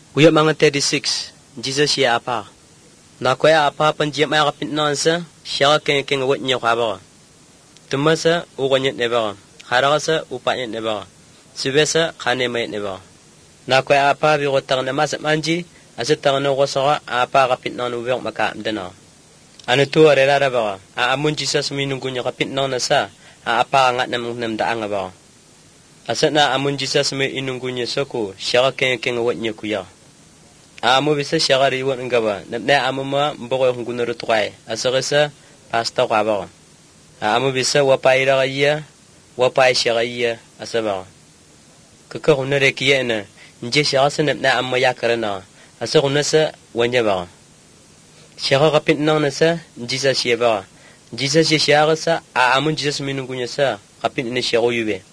Uyap mga 36, Jesus siya apa. Na kuya apa panjiyam ay kapit na sa, siya keng wat niya kabara. Tumasa ukanyat nebara, harasa upanyat nebara, subesa kane mayat nebara. Na kuya apa birotang na masap manji, asatang na kosara apa kapit na nubiyok makaamdana. Ano tu arela bara, aamun Jesus minunggu niya kapit na sa, apa angat namang daang bara. Asat na amun Jesus may inunggu niya soko, siya keng wat niya kuya. Amo bisa siya riwon ngaba, na amo ma mboko yung gunaro tukay, asakasa pasta kwa ba. Amo bisa wapay ra kaya, wapay siya kaya, asaba. Kakakuna rekiya na, nje siya sa na amo yakarana, asakuna sa wanya ba. Siya kapit na sa, Jesus siya ba. Jesus siya sa, aamon Jesus minunggunya sa, kapit na siya ko yube.